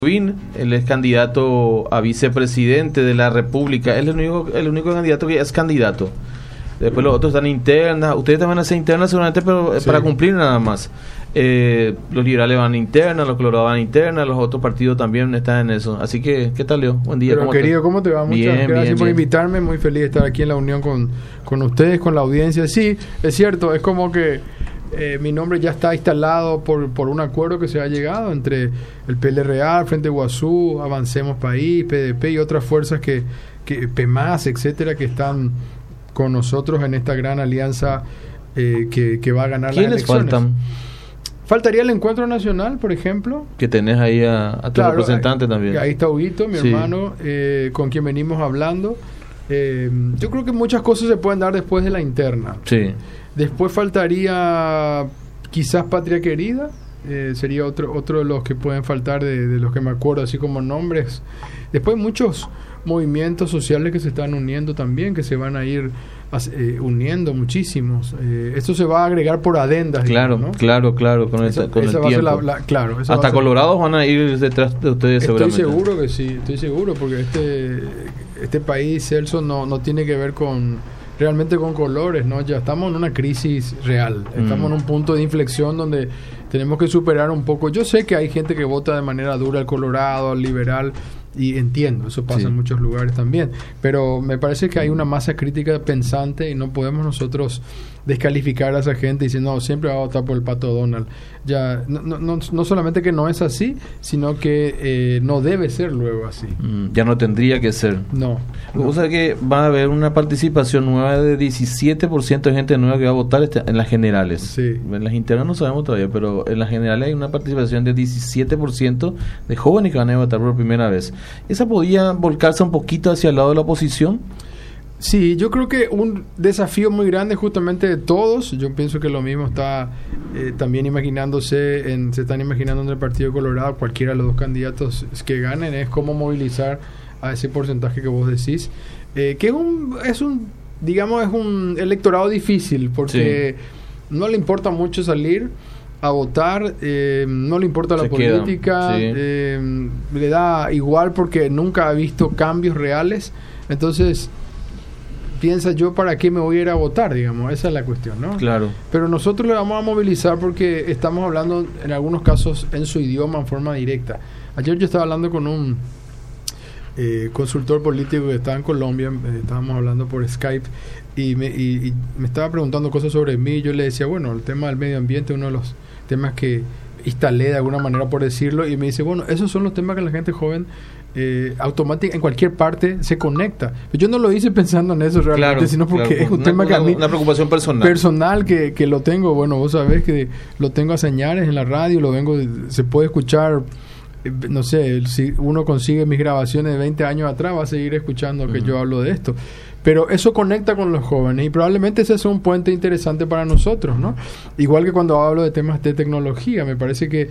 Él es candidato a vicepresidente de la República. Él es el único candidato que es candidato. Después los otros están internas. Ustedes también van a hacer internas seguramente, pero sí, para cumplir nada más. Los liberales van internas, los colorados van internas, los otros partidos también están en eso. Así que, ¿qué tal, Leo? Buen día. Pero querido, ¿cómo te va? Muchas gracias por invitarme. Muy feliz de estar aquí en la unión con ustedes, con la audiencia. Sí, es cierto, es como que mi nombre ya está instalado por un acuerdo que se ha llegado entre el PLRA, Frente Guazú, Avancemos País, PDP y otras fuerzas que PEMAS, etcétera, que están con nosotros en esta gran alianza que va a ganar las elecciones. ¿Quiénes faltan? Faltaría el Encuentro Nacional, por ejemplo. Que tenés ahí a tu representante también. Ahí está Huguito, mi hermano, con quien venimos hablando. Yo creo que muchas cosas se pueden dar después de la interna. Sí. Después faltaría quizás Patria Querida, sería otro de los que pueden faltar de los que me acuerdo, así como nombres. Después muchos movimientos sociales que se están uniendo también, que se van a ir uniendo muchísimos. Esto se va a agregar por adendas. Claro, digamos, ¿no? Claro, con el tiempo. Claro, hasta Colorados van a ir detrás de ustedes seguramente. Estoy seguro que sí, porque este país, Celso, no tiene que ver realmente con colores, ¿no? Ya estamos en una crisis real, estamos en un punto de inflexión donde tenemos que superar un poco. Yo sé que hay gente que vota de manera dura al Colorado, al liberal, y entiendo, eso pasa en muchos lugares también, pero me parece que hay una masa crítica pensante y no podemos nosotros descalificar a esa gente diciendo, no, siempre va a votar por el Pato Donald. Ya no solamente que no es así, sino que no debe ser luego así. Ya no tendría que ser. No. O sea que va a haber una participación nueva de 17% de gente nueva que va a votar en las generales. Sí. En las internas no sabemos todavía, pero en las generales hay una participación de 17% de jóvenes que van a votar por primera vez. ¿Esa podía volcarse un poquito hacia el lado de la oposición? Sí, yo creo que un desafío muy grande justamente de todos, yo pienso que lo mismo está también se están imaginando en el Partido Colorado, cualquiera de los dos candidatos que ganen, es cómo movilizar a ese porcentaje que vos decís, que es un electorado difícil, porque no le importa mucho salir a votar, no le importa la política, le da igual porque nunca ha visto cambios reales, entonces piensa, yo para qué me voy a ir a votar, digamos, esa es la cuestión, ¿no? Claro. Pero nosotros le vamos a movilizar porque estamos hablando en algunos casos en su idioma en forma directa. Ayer yo estaba hablando con un consultor político que estaba en Colombia, estábamos hablando por Skype y me estaba preguntando cosas sobre mí. Yo le decía, bueno, el tema del medio ambiente es uno de los temas que instalé de alguna manera, por decirlo, y me dice, bueno, esos son los temas que la gente joven automática en cualquier parte se conecta. Yo no lo hice pensando en eso realmente, sino porque es un tema que a mí, una preocupación personal que lo tengo. Bueno, vos sabés que lo tengo a señales en la radio, se puede escuchar, no sé, si uno consigue mis grabaciones de 20 años atrás, va a seguir escuchando que yo hablo de esto. Pero eso conecta con los jóvenes y probablemente ese es un puente interesante para nosotros, ¿no? Igual que cuando hablo de temas de tecnología, me parece que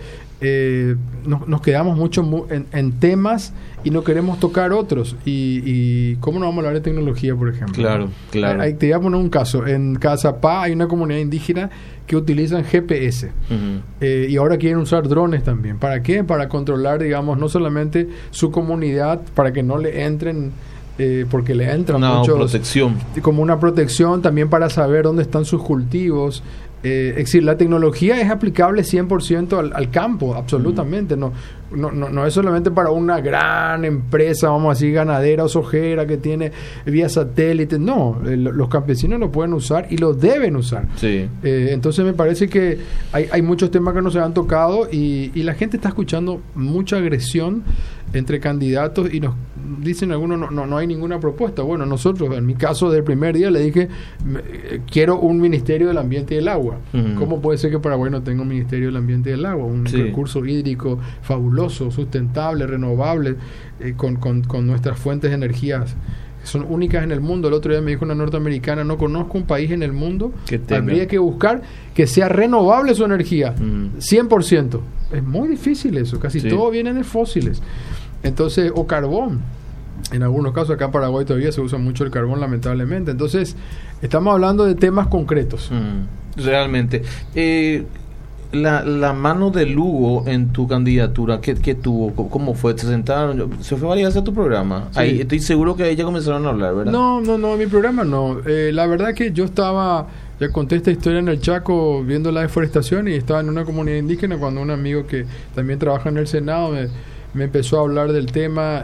nos quedamos mucho en temas y no queremos tocar otros. Y ¿cómo no vamos a hablar de tecnología, por ejemplo? Claro. Te voy a poner un caso. En Cazapá hay una comunidad indígena que utilizan GPS y ahora quieren usar drones también. ¿Para qué? Para controlar, digamos, no solamente su comunidad, para que no le entren... porque le entran protección. Como una protección también para saber dónde están sus cultivos. Es decir, la tecnología es aplicable 100% al campo, absolutamente. No es solamente para una gran empresa, vamos a decir, ganadera o sojera que tiene vía satélite. No, los campesinos lo pueden usar y lo deben usar. Sí. Entonces me parece que hay muchos temas que no se han tocado y la gente está escuchando mucha agresión entre candidatos y nos dicen algunos no hay ninguna propuesta. Bueno, nosotros, en mi caso, del primer día le dije, quiero un Ministerio del Ambiente y del Agua. ¿Cómo puede ser que Paraguay no tenga un Ministerio del Ambiente y del Agua? Un recurso hídrico fabuloso, sustentable, renovable, con nuestras fuentes de energías que son únicas en el mundo. El otro día me dijo una norteamericana, no conozco un país en el mundo que habría que buscar que sea renovable su energía, 100%. Es muy difícil eso, casi todo viene de fósiles. Entonces, o carbón. En algunos casos acá en Paraguay todavía se usa mucho el carbón, lamentablemente. Entonces, estamos hablando de temas concretos. Realmente. la mano de Lugo en tu candidatura, ¿qué tuvo? ¿Cómo fue? ¿Se sentaron? ¿Se fue varias veces a tu programa? Sí. Ahí, estoy seguro que ahí ya comenzaron a hablar, ¿verdad? No, en mi programa no. La verdad que yo estaba, ya conté esta historia en el Chaco, viendo la deforestación, y estaba en una comunidad indígena cuando un amigo que también trabaja en el Senado me empezó a hablar del tema,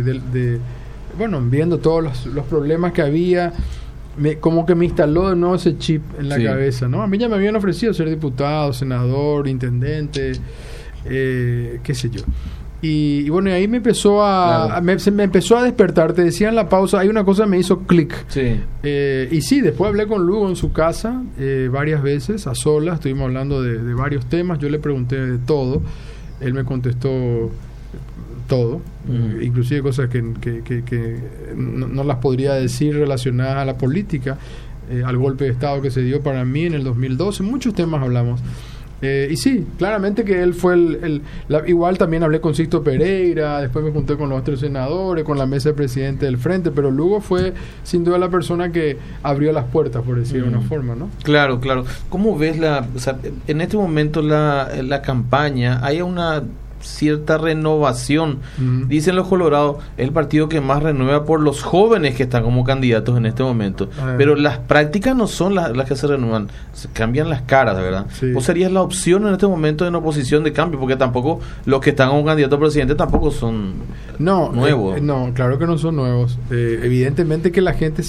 viendo todos los problemas que había. Como que me instaló de nuevo ese chip en la cabeza, ¿no? A mí ya me habían ofrecido ser diputado, senador, intendente, qué sé yo. Y bueno, y ahí me empezó me empezó a despertar. Te decía en la pausa, hay una cosa que me hizo clic. Sí. Y sí, después hablé con Lugo en su casa varias veces, a solas, estuvimos hablando de varios temas, yo le pregunté de todo, él me contestó todo, inclusive cosas que no las podría decir relacionadas a la política, al golpe de Estado que se dio para mí en el 2012, muchos temas hablamos. Y sí, claramente que él fue igual también hablé con Sixto Pereira, después me junté con los otros senadores, con la mesa de presidente del Frente, pero Lugo fue sin duda la persona que abrió las puertas, por decir de una forma, ¿no? Claro. ¿Cómo ves en este momento la campaña? ¿Hay una cierta renovación? Dicen los colorados, es el partido que más renueva por los jóvenes que están como candidatos en este momento, pero las prácticas no son las que se renuevan, se cambian las caras, ¿verdad? Sí. ¿Vos serías la opción en este momento en oposición de cambio? Porque tampoco los que están como candidato a presidente tampoco son nuevos. No, claro que no son nuevos. Evidentemente que la gente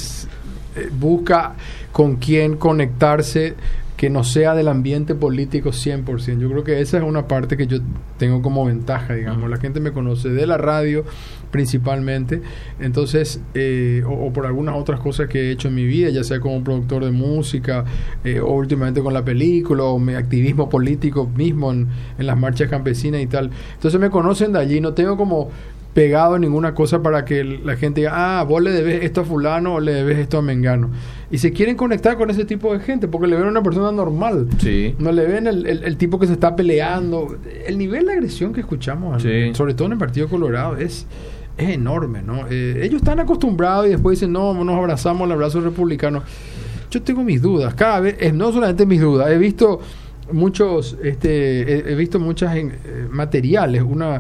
busca con quién conectarse que no sea del ambiente político 100%. Yo creo que esa es una parte que yo tengo como ventaja, digamos. La gente me conoce de la radio principalmente, entonces, o por algunas otras cosas que he hecho en mi vida, ya sea como productor de música, o últimamente con la película, o mi activismo político mismo en las marchas campesinas y tal. Entonces me conocen de allí, no tengo como pegado ninguna cosa para que la gente diga, vos le debes esto a fulano o le debes esto a mengano, y se quieren conectar con ese tipo de gente porque le ven a una persona normal, no le ven el tipo que se está peleando. El nivel de agresión que escuchamos sobre todo en el Partido Colorado es enorme, ¿no? Ellos están acostumbrados y después dicen, no, nos abrazamos, el abrazo republicano. Yo tengo mis dudas, cada vez, no solamente mis dudas, he visto muchos muchas materiales,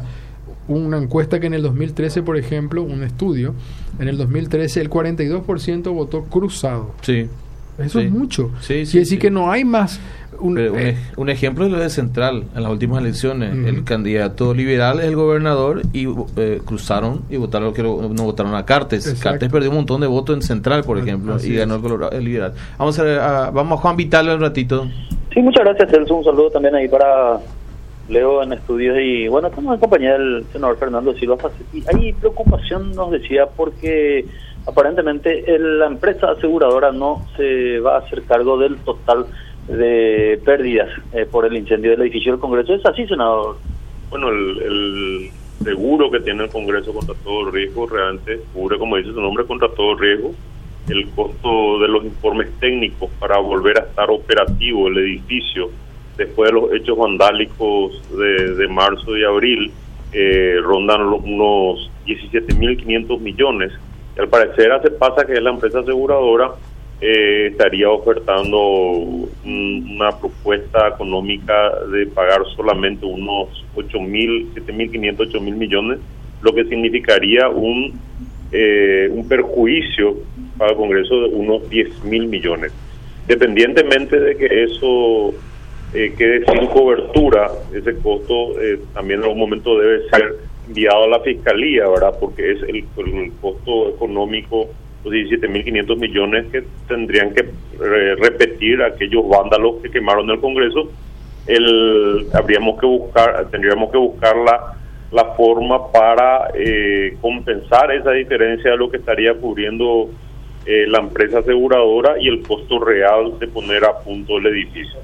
una encuesta que en el 2013, por ejemplo, un estudio, en el 2013 el 42% votó cruzado. Sí. Eso es mucho. Quiere decir que no hay más. Un ejemplo es lo de Central, en las últimas elecciones. El candidato liberal es el gobernador y cruzaron y votaron no votaron a Cartes. Exacto. Cartes perdió un montón de votos en Central, por ejemplo, y ganó el liberal. Vamos a Juan Vital un ratito. Sí, muchas gracias, Celso. Un saludo también ahí para Leo en estudios, y bueno, estamos en compañía del senador Fernando Silva Facetti. Hay preocupación, nos decía, porque aparentemente la empresa aseguradora no se va a hacer cargo del total de pérdidas por el incendio del edificio del Congreso. ¿Es así, senador? Bueno, el seguro que tiene el Congreso contra todo riesgo realmente cubre, como dice su nombre, contra todo riesgo. El costo de los informes técnicos para volver a estar operativo el edificio después de los hechos vandálicos de marzo y abril rondan unos 17.500 millones. Y al parecer hace pasa que la empresa aseguradora estaría ofertando una propuesta económica de pagar solamente unos 7.500, 8.000 millones, lo que significaría un perjuicio para el Congreso de unos 10.000 millones. Dependientemente de que eso quede sin cobertura, ese costo también en algún momento debe ser enviado a la Fiscalía, ¿verdad? Porque es el costo económico, los 17.500 millones que tendrían que repetir aquellos vándalos que quemaron el Congreso. Tendríamos que buscar la forma para compensar esa diferencia de lo que estaría cubriendo la empresa aseguradora y el costo real de poner a punto el edificio.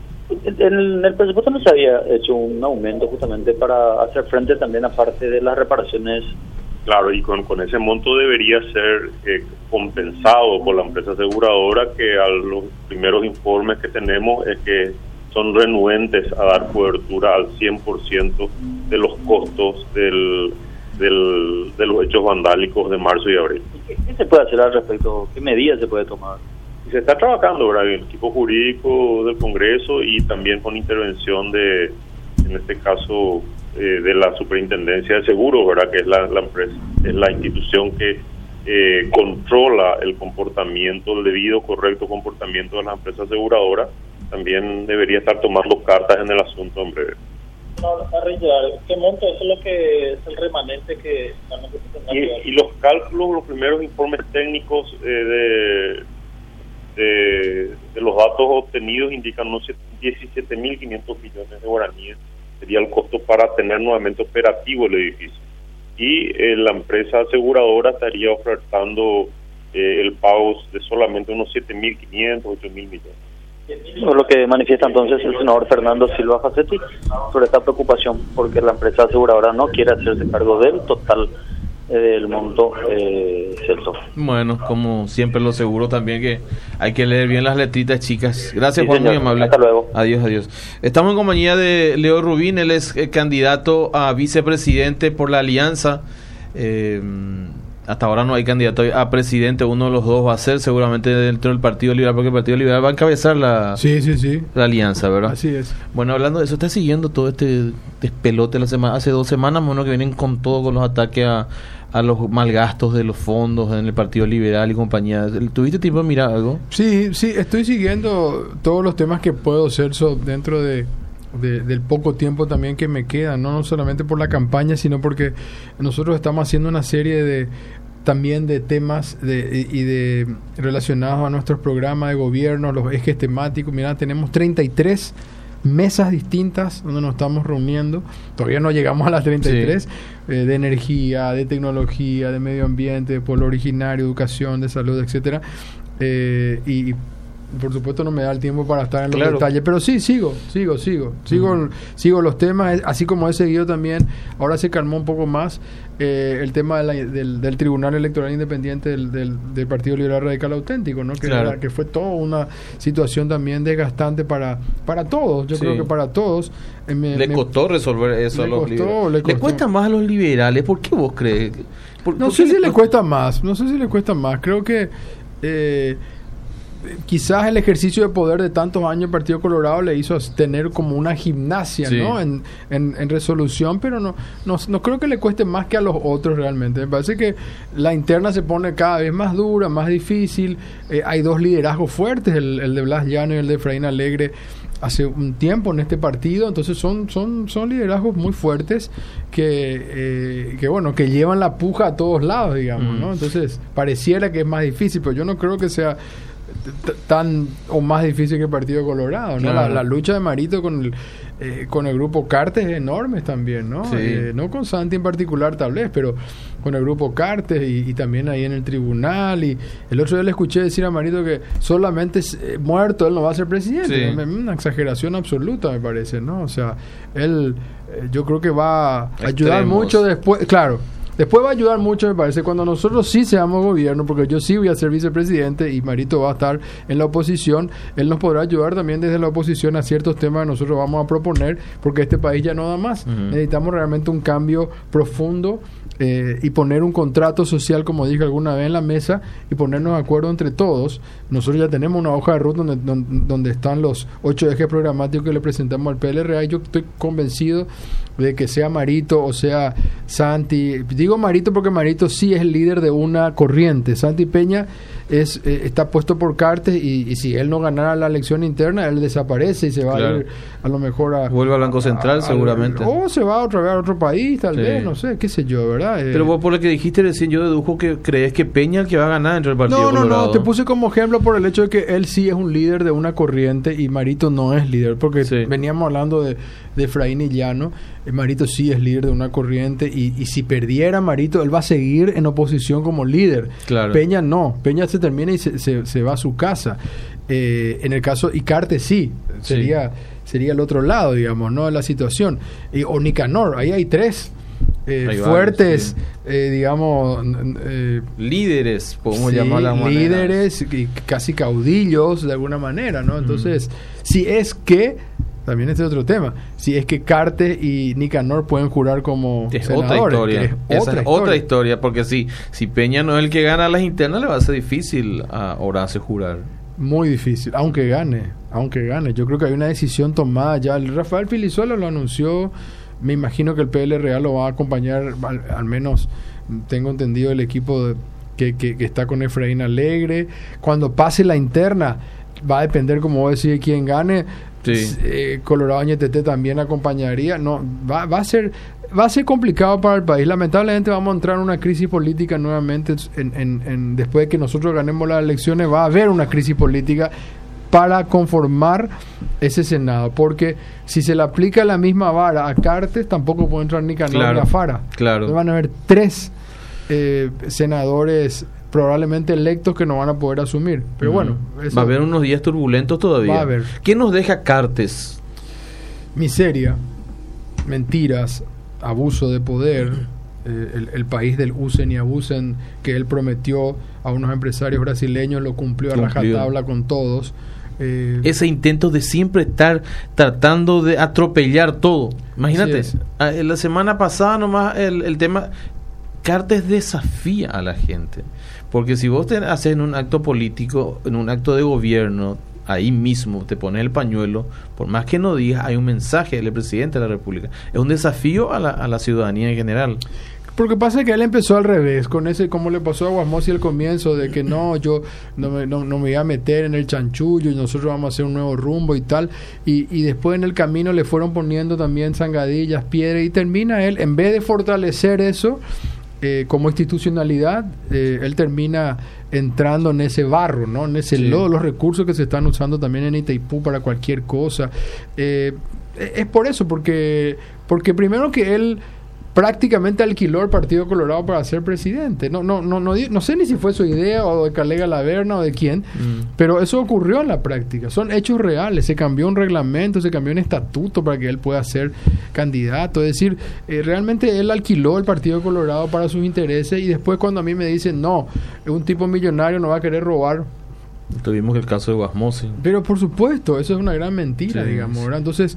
En el presupuesto no se había hecho un aumento justamente para hacer frente también a parte de las reparaciones. Claro, y con ese monto debería ser compensado por la empresa aseguradora, que a los primeros informes que tenemos es que son renuentes a dar cobertura al 100% de los costos de los hechos vandálicos de marzo y abril. ¿Qué se puede hacer al respecto? ¿Qué medidas se puede tomar? Y se está trabajando, ¿verdad? El equipo jurídico del Congreso y también con intervención en este caso, de la Superintendencia de Seguros, ¿verdad? Que es la empresa, es la institución que controla el comportamiento, el debido, correcto comportamiento de las empresas aseguradoras. También debería estar tomando cartas en el asunto en breve. No, a rellenar, ¿qué monto? Eso es lo que es el remanente que y los cálculos, los primeros informes técnicos de los datos obtenidos indican unos 17.500 millones de guaraníes sería el costo para tener nuevamente operativo el edificio, y la empresa aseguradora estaría ofertando el pago de solamente unos 7.500, 8.000 millones. Eso es lo que manifiesta entonces el senador Fernando Silva Facetti sobre esta preocupación, porque la empresa aseguradora no quiere hacerse cargo del total del monto, Celso. Bueno, como siempre lo seguro también que hay que leer bien las letritas, chicas. Gracias, Juan, muy amable. Hasta luego. Adiós. Estamos en compañía de Leo Rubín, él es candidato a vicepresidente por la Alianza. Hasta ahora no hay candidato a presidente, uno de los dos va a ser seguramente dentro del Partido Liberal, porque el Partido Liberal va a encabezar la alianza, ¿verdad? Así es. Bueno, hablando de eso, ¿está siguiendo todo este despelote hace 2 semanas, bueno, que vienen con todo, con los ataques a los malgastos de los fondos en el Partido Liberal y compañía? ¿Tuviste tiempo de mirar algo? Sí, estoy siguiendo todos los temas que puedo hacer dentro del poco tiempo también que me queda, no solamente por la campaña, sino porque nosotros estamos haciendo una serie también de temas relacionados a nuestros programas de gobierno, los ejes temáticos. Mira, tenemos 33 mesas distintas donde nos estamos reuniendo, todavía no llegamos a las 33, sí. De energía, de tecnología, de medio ambiente, de pueblo originario, educación, de salud, etcétera, y por supuesto no me da el tiempo para estar en los detalles, pero sí, sigo los temas, así como he seguido también, ahora se calmó un poco más el tema del Tribunal Electoral Independiente del Partido Liberal Radical Auténtico, ¿no? Que fue toda una situación también desgastante para todos, yo creo que para todos. Le costó resolver eso a los liberales. ¿Le cuesta más a los liberales? ¿Por qué vos crees? No sé si le cuesta más, creo que quizás el ejercicio de poder de tantos años del Partido Colorado le hizo tener como una gimnasia, sí, ¿no? en resolución, pero no creo que le cueste más que a los otros realmente. Me parece que la interna se pone cada vez más dura, más difícil. Hay 2 liderazgos fuertes, el de Blas Llano y el de Efraín Alegre, hace un tiempo en este partido, entonces son liderazgos muy fuertes que llevan la puja a todos lados, digamos, ¿no? Entonces pareciera que es más difícil, pero yo no creo que sea tan o más difícil que el Partido Colorado, ¿no? La lucha de Marito con el grupo Cartes es enorme también, ¿no? Sí. No con Santi en particular tal vez, pero con el grupo Cartes y también ahí en el tribunal. Y el otro día le escuché decir a Marito que solamente muerto él no va a ser presidente. Sí. Una exageración absoluta, me parece, ¿no? O sea, él yo creo que va a ayudar mucho después, claro. Después va a ayudar mucho, me parece, cuando nosotros sí seamos gobierno, porque yo sí voy a ser vicepresidente y Marito va a estar en la oposición. Él nos podrá ayudar también desde la oposición a ciertos temas que nosotros vamos a proponer, porque este país ya no da más. Necesitamos realmente un cambio profundo y poner un contrato social, como dije alguna vez, en la mesa y ponernos de acuerdo entre todos. Nosotros ya tenemos una hoja de ruta donde están los 8 ejes programáticos que le presentamos al PLRA, y yo estoy convencido de que sea Marito o sea Santi. Digo Marito porque Marito sí es el líder de una corriente. Santi Peña está puesto por Cartes y si él no ganara la elección interna, él desaparece y se va a ir a lo mejor vuelve al Banco Central seguramente, o se va otra vez a otro país tal vez, no sé, qué sé yo, ¿verdad? Pero vos, por lo que dijiste recién, yo dedujo que crees que Peña es el que va a ganar entre el Partido Colorado. No, te puse como ejemplo por el hecho de que él sí es un líder de una corriente y Marito no es líder, porque veníamos hablando de Efraín y Llano. Marito sí es líder de una corriente y si perdiera Marito, él va a seguir en oposición como líder. Claro. Peña no, Peña se termina y se va a su casa. En el caso, y Cartes sí, sería el otro lado, digamos, ¿no? De la situación. O Nicanor, ahí hay 3 fuertes, digamos, líderes, podemos llamar la manera. Líderes y casi caudillos de alguna manera, ¿no? Entonces, si es que también este es otro tema, si es que Cartes y Nicanor pueden jurar como senadores. Otra historia, porque si Peña no es el que gana las internas, le va a ser difícil a Horacio jurar. Muy difícil, aunque gane. Yo creo que hay una decisión tomada ya. El Rafael Filizuela lo anunció. Me imagino que el PLRA lo va a acompañar, al menos tengo entendido, el equipo que está con Efraín Alegre. Cuando pase la interna, va a depender, como vos decís, quién gane. Sí. Colorado Ñetete también acompañaría. No, va a ser complicado para el país. Lamentablemente vamos a entrar en una crisis política nuevamente. Después de que nosotros ganemos las elecciones, va a haber una crisis política para conformar ese Senado, porque si se le aplica la misma vara a Cartes, tampoco puede entrar ni Canal ni a Fara. Claro. Entonces van a haber 3 senadores probablemente electos que no van a poder asumir. Pero bueno, eso va a haber unos días turbulentos todavía. Va a haber. ¿Qué nos deja Cartes? Miseria, mentiras, abuso de poder, el país del usen y abusen que él prometió a unos empresarios brasileños, lo cumplió a rajatabla con todos. Ese intento de siempre estar tratando de atropellar todo. Imagínate, la semana pasada nomás el tema, Cartes desafía a la gente, porque si vos te haces en un acto político, en un acto de gobierno, ahí mismo te pones el pañuelo, por más que no digas, hay un mensaje del presidente de la República. Es un desafío a la ciudadanía en general. Porque pasa que él empezó al revés, con ese, como le pasó a Guasmosi al comienzo, de que yo no me voy a meter en el chanchullo y nosotros vamos a hacer un nuevo rumbo y tal, y después en el camino le fueron poniendo también zangadillas, piedras, y termina él, en vez de fortalecer eso como institucionalidad, él termina entrando en ese barro, ¿no? En ese lodo, los recursos que se están usando también en Itaipú para cualquier cosa. Es por eso, porque primero que él prácticamente alquiló el Partido Colorado para ser presidente. No sé ni si fue su idea o de Calega Laverna o de quién, pero eso ocurrió en la práctica. Son hechos reales. Se cambió un reglamento, se cambió un estatuto para que él pueda ser candidato. Es decir, realmente él alquiló el Partido Colorado para sus intereses, y después cuando a mí me dicen, no, un tipo millonario no va a querer robar. Tuvimos el caso de Guasmosi. Pero por supuesto, eso es una gran mentira, digamos, ¿verdad? Entonces,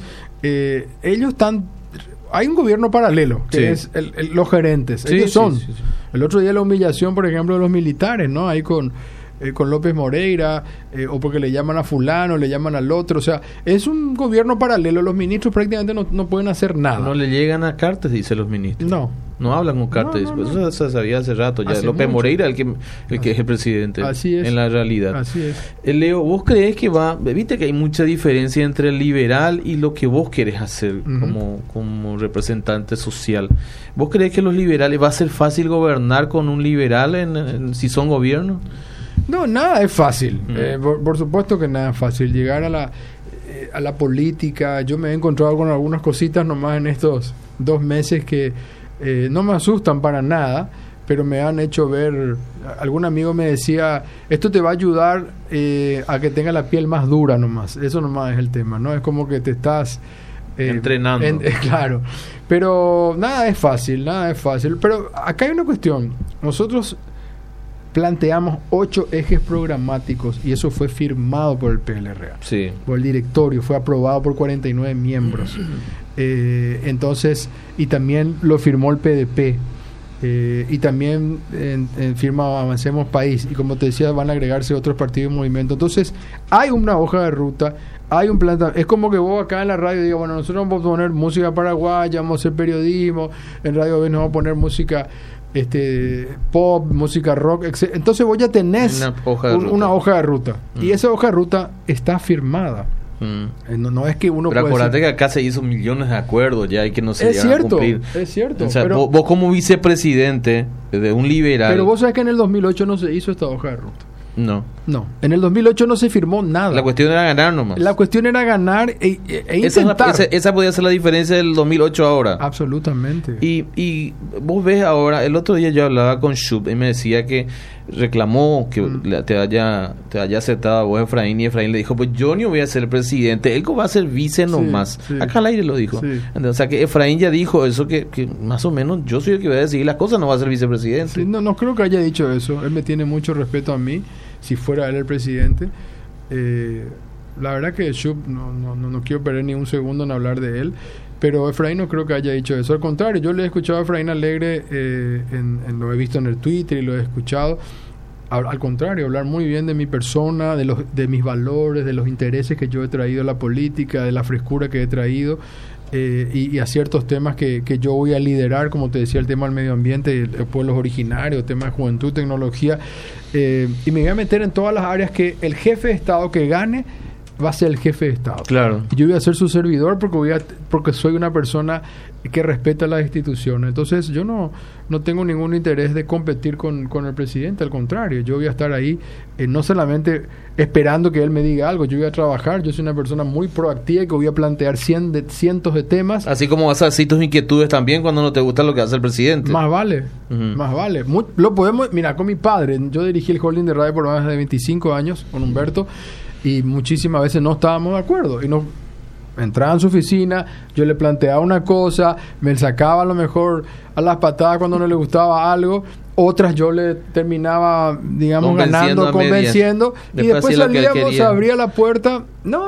ellos están... Hay un gobierno paralelo, que es los gerentes. Ellos son. Sí. El otro día la humillación, por ejemplo, de los militares, ¿no? Ahí con López Moreira, o porque le llaman a fulano, le llaman al otro. O sea, es un gobierno paralelo. Los ministros prácticamente no pueden hacer nada. No le llegan a Cartes, dicen los ministros. No hablan con Cartes. No. Eso se sabía hace rato ya. López Moreira, el que es el presidente. Así es. En la realidad. Así es. Leo, ¿vos crees que viste que hay mucha diferencia entre el liberal y lo que vos querés hacer como representante social? ¿Vos crees que los liberales va a ser fácil gobernar con un liberal si son gobierno? No, nada es fácil. Por supuesto que nada es fácil. Llegar a la política, yo me he encontrado con algunas cositas nomás en estos 2 meses que no me asustan para nada, pero me han hecho ver. Algún amigo me decía, esto te va a ayudar a que tenga la piel más dura nomás. Eso nomás es el tema, ¿no? Es como que te estás entrenando. Claro, pero nada es fácil. Pero acá hay una cuestión. Nosotros planteamos 8 ejes programáticos y eso fue firmado por el PLRA, por el directorio, fue aprobado por 49 miembros. Entonces, y también lo firmó el PDP, y también firma Avancemos País, y como te decía, van a agregarse otros partidos y movimientos. Entonces, hay una hoja de ruta, hay un plan. Es como que vos acá en la radio digas, bueno, nosotros vamos a poner música paraguaya, vamos a hacer periodismo, en Radio B nos vamos a poner música pop, música rock, etc. Entonces vos ya tenés una hoja de ruta. Y esa hoja de ruta está firmada. No es que uno pero puede acordate que acá se hizo millones de acuerdos ya y que no se llegan a cumplir. Es cierto. O sea, vos como vicepresidente de un liberal. Pero vos sabés que en el 2008 no se hizo esta hoja de ruta. No. En el 2008 no se firmó nada. La cuestión era ganar nomás. La cuestión era ganar e intentar. Esa podía ser la diferencia del 2008 ahora. Absolutamente. Y vos ves ahora, el otro día yo hablaba con Shub y me decía que reclamó que te haya aceptado a vos, Efraín, y Efraín le dijo, pues yo no voy a ser presidente, él va a ser vice nomás. Acá al aire lo dijo. O sea que Efraín ya dijo eso, que más o menos yo soy el que voy a decidir las cosas, no va a ser vicepresidente. No creo que haya dicho eso. Él me tiene mucho respeto a mí, si fuera él el presidente. La verdad que Shub no quiero perder ni un segundo en hablar de él, pero Efraín no creo que haya dicho eso. Al contrario, yo le he escuchado a Efraín Alegre, lo he visto en el Twitter y lo he escuchado. al contrario, hablar muy bien de mi persona, de mis valores, de los intereses que yo he traído a la política, de la frescura que he traído, y a ciertos temas que yo voy a liderar, como te decía, el tema del medio ambiente, pueblos originarios, tema de juventud, tecnología, y me voy a meter en todas las áreas que el jefe de Estado que gane va a ser el jefe de Estado. Claro. Y yo voy a ser su servidor porque soy una persona que respeta las instituciones. Entonces yo no tengo ningún interés de competir con el presidente, al contrario, yo voy a estar ahí no solamente esperando que él me diga algo, yo voy a trabajar, yo soy una persona muy proactiva que voy a plantear cientos de temas. Así como vas a decir tus inquietudes también cuando no te gusta lo que hace el presidente. Más vale, más vale. Lo podemos, mira, con mi padre, yo dirigí el holding de radio por más de 25 años con Humberto, y muchísimas veces no estábamos de acuerdo, y no entraba en su oficina, yo le planteaba una cosa, me sacaba a lo mejor a las patadas cuando no le gustaba algo, otras yo le terminaba, digamos, convenciendo, y después salíamos, se abría la puerta,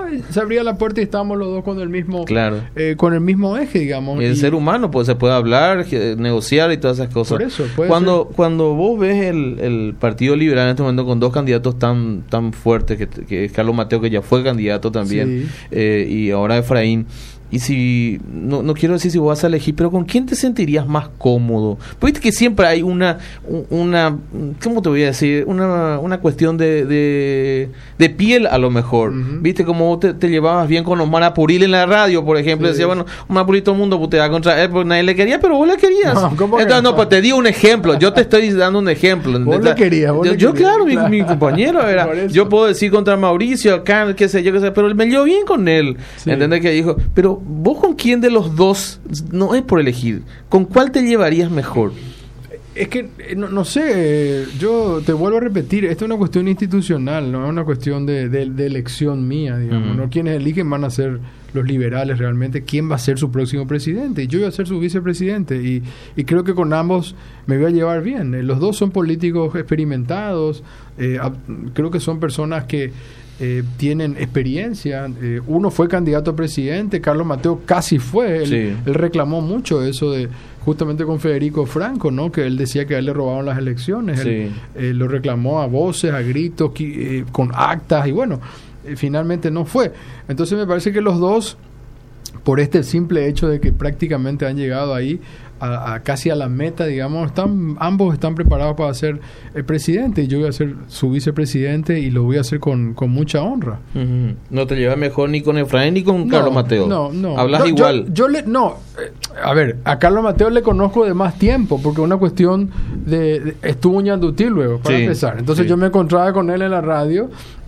y estábamos los dos con el mismo, claro, con el mismo eje, digamos. Y el ser humano, pues se puede hablar, negociar y todas esas cosas. Por eso, cuando vos ves el Partido Liberal en este momento con dos candidatos tan fuertes, que es Carlos Mateo, que ya fue candidato también, sí, y ahora Efraín. Y si, no quiero decir si vos vas a elegir, pero ¿con quién te sentirías más cómodo? Porque viste que siempre hay una ¿cómo te voy a decir? Una cuestión de piel a lo mejor. Uh-huh. Viste como vos te llevabas bien con Omar Puril en la radio, por ejemplo. Sí. Decía, bueno, Omar Puril todo el mundo puteaba contra él porque nadie le quería, pero vos le querías. Entonces, pues te di un ejemplo. Yo te estoy dando un ejemplo. Vos le querías. Yo claro, mi compañero era. Yo puedo decir contra Mauricio, acá, qué sé yo, pero me llevo bien con él. Sí. ¿Entendés? Que dijo, pero ¿vos con quién de los dos, no es por elegir, con cuál te llevarías mejor? Es que, no sé, yo te vuelvo a repetir, esta es una cuestión institucional, no es una cuestión de elección mía, digamos, Uh-huh. ¿no? Quienes eligen van a ser los liberales realmente, quién va a ser su próximo presidente, y yo voy a ser su vicepresidente, y creo que con ambos me voy a llevar bien. Los dos son políticos experimentados, creo que son personas que tienen experiencia. Uno fue candidato a presidente, Carlos Mateo casi fue, él reclamó mucho eso de justamente con Federico Franco, ¿no? Que él decía que a él le robaron las elecciones. Sí. Él lo reclamó a voces, a gritos, con actas, y bueno, finalmente no fue. Entonces me parece que los dos, por este simple hecho de que prácticamente han llegado ahí casi a la meta, digamos, ambos están preparados para ser el presidente, y yo voy a ser su vicepresidente y lo voy a hacer con mucha honra. Uh-huh. ¿No te llevas mejor ni con Efraín ni con Carlos Mateo? No. ¿Hablas igual? A ver, a Carlos Mateo le conozco de más tiempo, porque una cuestión estuvo en Ñandutí luego, para empezar. Entonces yo me encontraba con él en la radio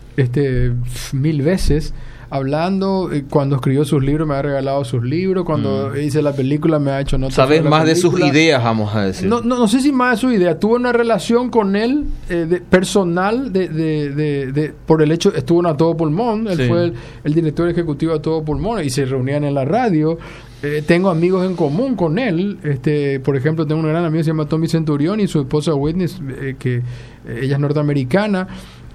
1000 veces, hablando. Cuando escribió sus libros me ha regalado sus libros, cuando hice la película me ha hecho notas. ¿Sabes más de sus ideas, vamos a decir? No sé si más de sus ideas. Tuve una relación con él personal por el hecho, estuvo en A Todo Pulmón, él fue el director ejecutivo de A Todo Pulmón, y se reunían en la radio. Tengo amigos en común con él, por ejemplo, tengo un gran amigo que se llama Tommy Centurión, y su esposa Whitney, que ella es norteamericana.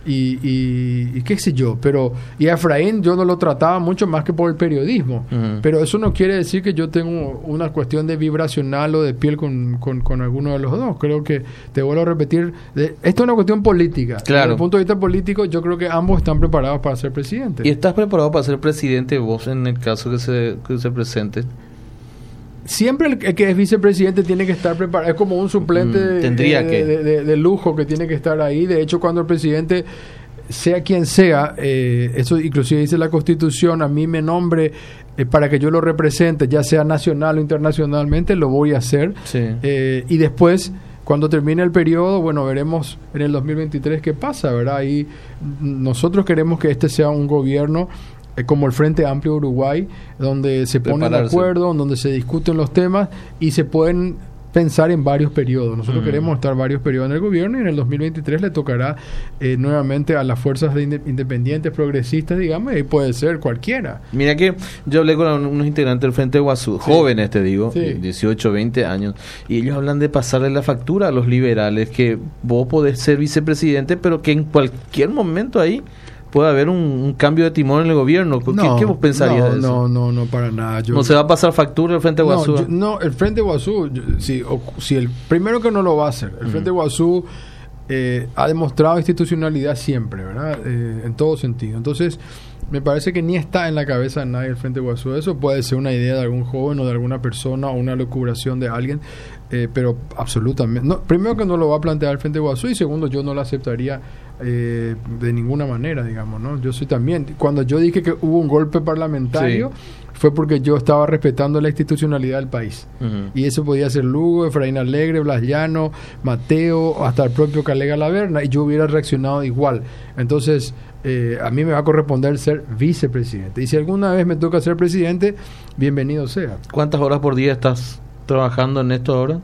Y qué sé yo, y a Efraín yo no lo trataba mucho más que por el periodismo, pero eso no quiere decir que yo tengo una cuestión de vibracional o de piel con alguno de los dos. Creo que, te vuelvo a repetir, esto es una cuestión política. Claro. Desde el punto de vista político, yo creo que ambos están preparados para ser presidentes. ¿Y estás preparado para ser presidente vos en el caso que se presente? Siempre el que es vicepresidente tiene que estar preparado, es como un suplente de lujo que tiene que estar ahí. De hecho, cuando el presidente, sea quien sea, eso inclusive dice la Constitución, a mí me nombre para que yo lo represente, ya sea nacional o internacionalmente, lo voy a hacer. Sí. Y después, cuando termine el periodo, bueno, veremos en el 2023 qué pasa, ¿verdad? Y nosotros queremos que este sea un gobierno como el Frente Amplio Uruguay, donde se ponen de acuerdo, donde se discuten los temas y se pueden pensar en varios periodos. Nosotros queremos estar varios periodos en el gobierno, y en el 2023 le tocará nuevamente a las fuerzas independientes, progresistas, digamos, y puede ser cualquiera. Mira que yo hablé con unos integrantes del Frente Guazú, jóvenes te digo, 18, 20 años, y ellos hablan de pasarle la factura a los liberales, que vos podés ser vicepresidente, pero que en cualquier momento ahí puede haber un cambio de timón en el gobierno. ¿Qué vos pensarías de eso? No, para nada. ¿No se va a pasar factura el Frente Guazú? El Frente Guazú, si el primero que no lo va a hacer, el Frente Guazú ha demostrado institucionalidad siempre, ¿verdad? En todo sentido. Entonces, me parece que ni está en la cabeza de nadie el Frente Guasú. Eso puede ser una idea de algún joven o de alguna persona o una locubración de alguien, pero absolutamente. No, primero que no lo va a plantear el Frente Guasú y segundo, yo no lo aceptaría de ninguna manera, digamos, ¿no? Yo soy también. Cuando yo dije que hubo un golpe parlamentario, fue porque yo estaba respetando la institucionalidad del país. Y eso podía ser Lugo, Efraín Alegre, Blas Llano, Mateo, hasta el propio Calega Laverna, y yo hubiera reaccionado igual. Entonces, a mí me va a corresponder ser vicepresidente. Y si alguna vez me toca ser presidente, bienvenido sea. ¿Cuántas horas por día estás trabajando en esto ahora?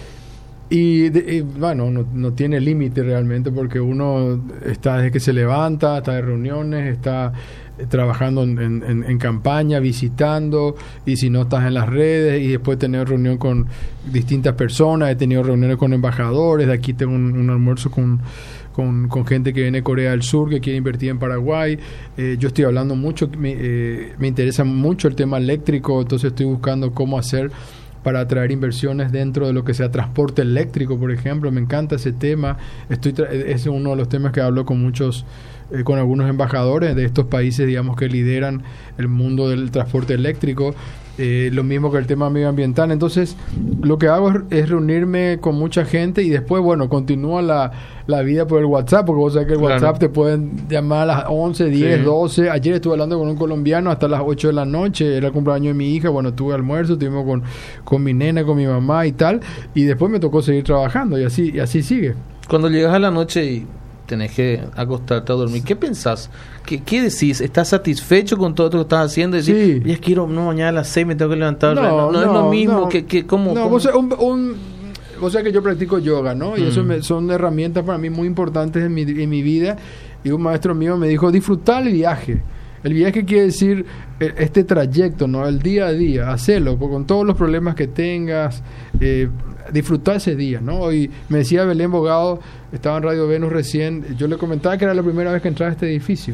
Y bueno, no tiene límite realmente, porque uno está desde que se levanta, está de reuniones, está trabajando en campaña, visitando, y si no estás en las redes, y después tener reunión con distintas personas. He tenido reuniones con embajadores, de aquí tengo un almuerzo con gente que viene de Corea del Sur, que quiere invertir en Paraguay. Yo estoy hablando mucho, me interesa mucho el tema eléctrico, entonces estoy buscando cómo hacer para atraer inversiones dentro de lo que sea transporte eléctrico, por ejemplo. Me encanta ese tema. Ese es uno de los temas que hablo con con algunos embajadores de estos países, digamos, que lideran el mundo del transporte eléctrico. Lo mismo que el tema medioambiental. Entonces, lo que hago es reunirme con mucha gente y después, bueno, continúa la vida por el WhatsApp, porque vos sabés que el WhatsApp te pueden llamar a las 11, 10, 12. Ayer estuve hablando con un colombiano hasta las 8 de la noche, era el cumpleaños de mi hija, bueno, tuve almuerzo, estuvimos con mi nena, con mi mamá y tal, y después me tocó seguir trabajando y así sigue. Cuando llegas a la noche y tenés que acostarte a dormir, ¿qué pensás? ¿Qué decís? ¿Estás satisfecho con todo lo que estás haciendo? Decís, ya quiero, no, mañana a las 6 me tengo que levantar. No es lo mismo que ¿cómo? No, vos sabés que yo practico yoga, ¿no? Y eso son herramientas para mí muy importantes en mi vida. Y un maestro mío me dijo, disfrutar el viaje. El viaje quiere decir este trayecto, ¿no? El día a día, hacerlo, con todos los problemas que tengas, disfrutar ese día, ¿no? Y me decía Belén Bogado, estaba en Radio Venus recién, yo le comentaba que era la primera vez que entraba a este edificio.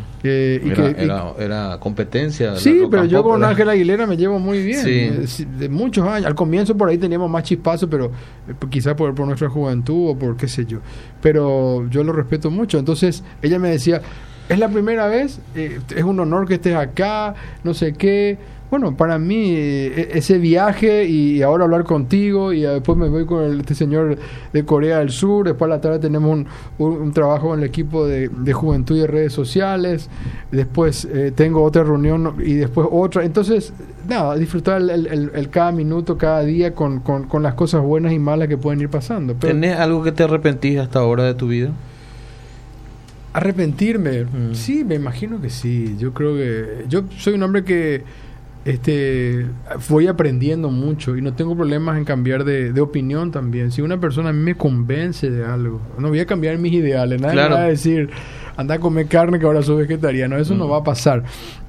Era competencia. Sí, pero yo con Ángel Aguilera me llevo muy bien, de muchos años. Al comienzo por ahí teníamos más chispazo, pero quizás por nuestra juventud o por qué sé yo. Pero yo lo respeto mucho. Entonces ella me decía, es la primera vez, es un honor que estés acá, no sé qué. Bueno, para mí ese viaje y ahora hablar contigo y después me voy con este señor de Corea del Sur, después a la tarde tenemos un trabajo en el equipo de juventud y de redes sociales, después tengo otra reunión y después otra. Entonces, nada, disfrutar el cada minuto, cada día con las cosas buenas y malas que pueden ir pasando. Pero, ¿tenés algo que te arrepentís hasta ahora de tu vida? ¿Arrepentirme? Sí, me imagino que sí. Yo creo que... Yo soy un hombre que voy aprendiendo mucho y no tengo problemas en cambiar de opinión también. Si una persona a mí me convence de algo, no voy a cambiar mis ideales. Nadie me va a decir, anda a comer carne que ahora soy vegetariano. Eso no va a pasar.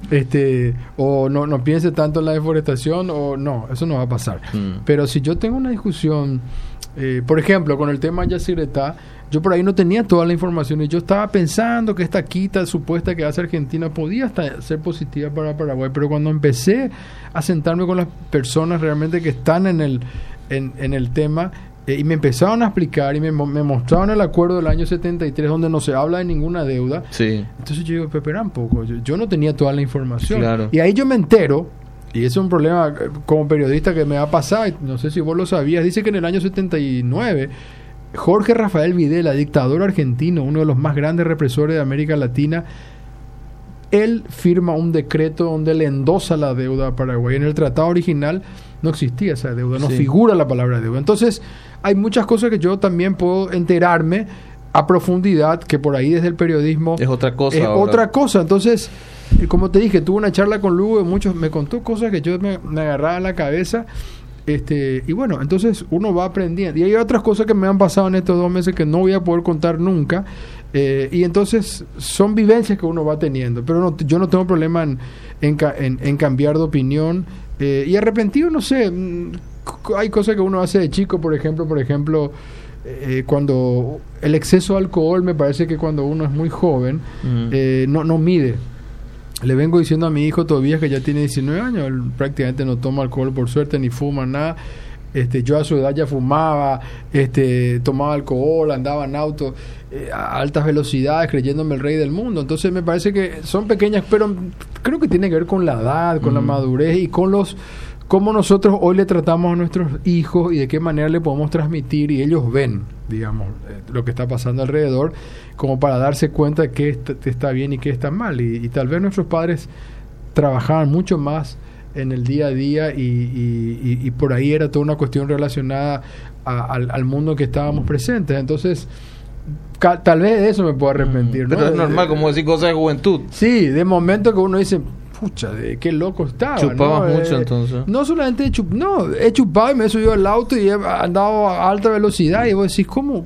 O no piense tanto en la deforestación, o no, eso no va a pasar. Pero si yo tengo una discusión, por ejemplo, con el tema Yacyretá, yo por ahí no tenía toda la información y yo estaba pensando que esta quita supuesta que hace Argentina podía hasta ser positiva para Paraguay, pero cuando empecé a sentarme con las personas realmente que están en el tema y me empezaron a explicar y me mostraron el acuerdo del año 73 donde no se habla de ninguna deuda, entonces yo digo, espera un poco, yo no tenía toda la información, y ahí yo me entero. Y eso es un problema como periodista que me ha pasado, y no sé si vos lo sabías. Dice que en el año 79 Jorge Rafael Videla, dictador argentino, uno de los más grandes represores de América Latina, él firma un decreto donde le endosa la deuda a Paraguay. En el tratado original no existía esa deuda, no figura la palabra deuda. Entonces hay muchas cosas que yo también puedo enterarme a profundidad, que por ahí desde el periodismo es otra cosa. Entonces, como te dije, tuve una charla con Lugo y muchos me contó cosas que yo me agarraba a la cabeza. Y bueno, entonces uno va aprendiendo. Y hay otras cosas que me han pasado en estos 2 meses que no voy a poder contar nunca. Y entonces son vivencias que uno va teniendo. Pero yo no tengo problema en cambiar de opinión. Y arrepentido, no sé. Hay cosas que uno hace de chico, por ejemplo, cuando el exceso de alcohol, me parece que cuando uno es muy joven, no mide. Le vengo diciendo a mi hijo todavía que ya tiene 19 años, él prácticamente no toma alcohol por suerte, ni fuma, nada. yo a su edad ya fumaba, tomaba alcohol, andaba en auto a altas velocidades creyéndome el rey del mundo. Entonces me parece que son pequeñas, pero creo que tiene que ver con la edad, con la madurez y con cómo nosotros hoy le tratamos a nuestros hijos y de qué manera le podemos transmitir, y ellos ven, digamos, lo que está pasando alrededor, como para darse cuenta de qué está bien y qué está mal. Y tal vez nuestros padres trabajaban mucho más en el día a día y por ahí era toda una cuestión relacionada al mundo que estábamos presentes. Entonces tal vez de eso me puedo arrepentir, ¿no? Pero es normal, como decir cosas de juventud. Sí, de momento que uno dice, pucha, de qué loco estaba. Chupabas, ¿no? Mucho entonces. No solamente he chupado y me he subido al auto y he andado a alta velocidad, y vos decís,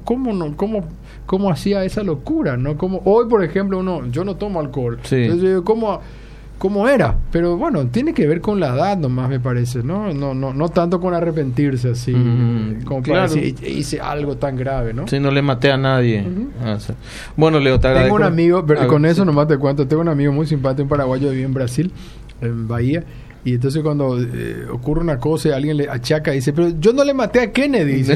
¿cómo hacía esa locura, ¿no? Como hoy, por ejemplo, yo no tomo alcohol. Sí. Entonces yo digo, ¿cómo era? Pero bueno, tiene que ver con la edad nomás, me parece, ¿no? No tanto con arrepentirse así, como claro, para decir, hice algo tan grave, ¿no? Sí, no le maté a nadie. Sí. Bueno, Leo, te agradezco. Tengo un amigo, con eso nomás te cuento, tengo un amigo muy simpático, un paraguayo, vive en Brasil, en Bahía. Y entonces cuando ocurre una cosa y alguien le achaca, dice, pero yo no le maté a Kennedy, dice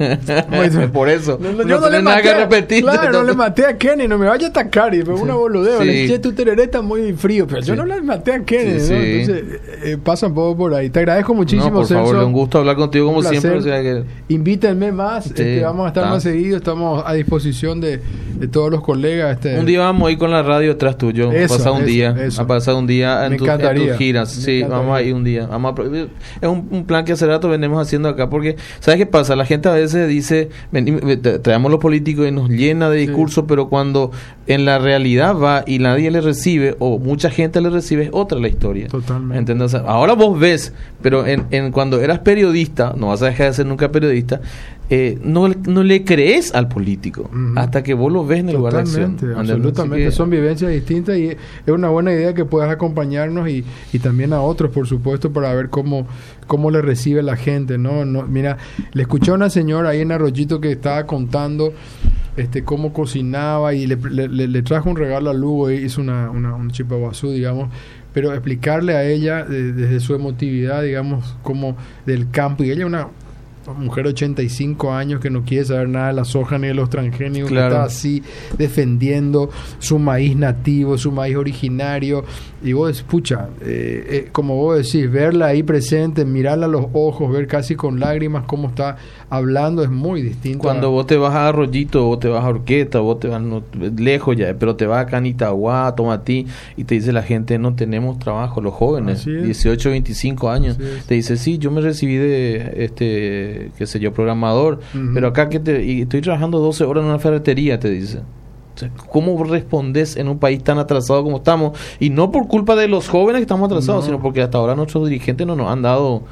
él. Por eso. Yo no le maté, nada que repetir. Claro, no le maté a Kennedy, no me vaya a atacar. Y fue una boludeo. Sí. Le dije, tu tereré está muy frío, pero yo no le maté a Kennedy, ¿no? Entonces pasa un poco por ahí. Te agradezco muchísimo, por Celso. Favor, un gusto hablar contigo como siempre. O sea que... Invítenme más, vamos a estar más seguidos, estamos a disposición de todos los colegas. Un día vamos a ir con la radio detrás tuyo. A pasar un día en tus giras. Sí, vamos a ir un día. Es un plan que hace rato venimos haciendo acá, porque ¿sabes qué pasa? La gente a veces dice, traemos los políticos y nos llena de discursos, pero cuando en la realidad va y nadie le recibe, o mucha gente le recibe, es otra la historia. Totalmente. ¿Entendés? O sea, ahora vos ves, pero cuando eras periodista, no vas a dejar de ser nunca periodista, no le crees al político hasta que vos lo ves en el lugar de acción. Absolutamente, son vivencias distintas y es una buena idea que puedas acompañarnos y también a otros, por supuesto, para ver cómo le recibe la gente, ¿no? Mira, le escuché a una señora ahí en Arroyito que estaba contando cómo cocinaba y le trajo un regalo a Lugo y hizo un chipaguazú, digamos, pero explicarle a ella desde su emotividad, digamos, como del campo, y ella una mujer de 85 años que no quiere saber nada de la soja ni de los transgénicos, claro, que está así defendiendo su maíz nativo, su maíz originario, y vos, pucha, como vos decís, verla ahí presente, mirarla a los ojos, ver casi con lágrimas cómo está hablando, es muy distinto. Cuando vos te vas a Arroyito, vos te vas a Orqueta, vos te vas lejos ya, pero te vas a Canitagua, a Tomatí, y te dice la gente, no tenemos trabajo, los jóvenes, 18, 25 años, te dice, sí, yo me recibí de qué sé yo, programador, pero acá y estoy trabajando 12 horas en una ferretería, te dice. O sea, ¿cómo respondes en un país tan atrasado como estamos? Y no por culpa de los jóvenes que estamos atrasados, sino porque hasta ahora nuestros dirigentes no nos han dado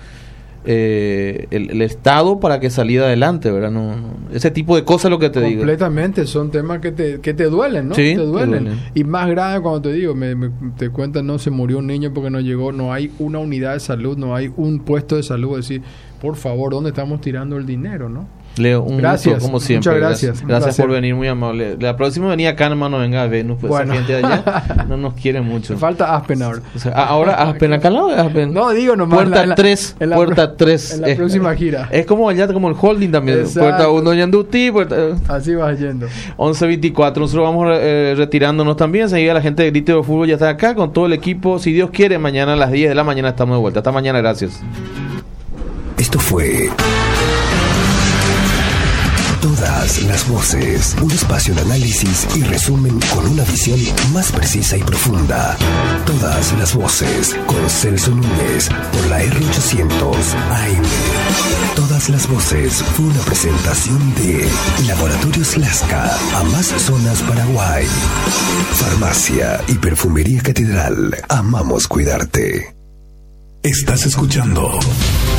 el Estado para que saliera adelante, ¿verdad? Ese tipo de cosas es lo que te digo. Completamente, son temas que te duelen, ¿no? Sí, te duelen. Y más grave cuando te digo, te cuentan, no, se murió un niño porque no llegó, no hay una unidad de salud, no hay un puesto de salud, es decir, por favor, ¿dónde estamos tirando el dinero, no? Leo, gracias, gusto, como siempre. Muchas gracias. Gracias por venir, muy amable. La próxima venía acá, hermano, venga a vernos, pues esa gente de allá no nos quiere mucho. Falta Aspen ahora. O sea, ahora Aspen, acá al lado de Aspen. No, digo nomás. Puerta 3. Puerta 3. En la próxima gira. Es como allá, como el holding también. Exacto. Puerta 1 Yandutí. Así vas yendo. 11:24. Nosotros vamos retirándonos también. Seguida la gente de Grito de Fútbol ya está acá con todo el equipo. Si Dios quiere, mañana a las 10 de la mañana estamos de vuelta. Hasta mañana, gracias. Esto fue Todas las Voces, un espacio de análisis y resumen con una visión más precisa y profunda. Todas las Voces, con Celso Núñez, por la R800 AM. Todas las Voces fue una presentación de Laboratorios Lasca, a más zonas Paraguay. Farmacia y Perfumería Catedral, amamos cuidarte. Estás escuchando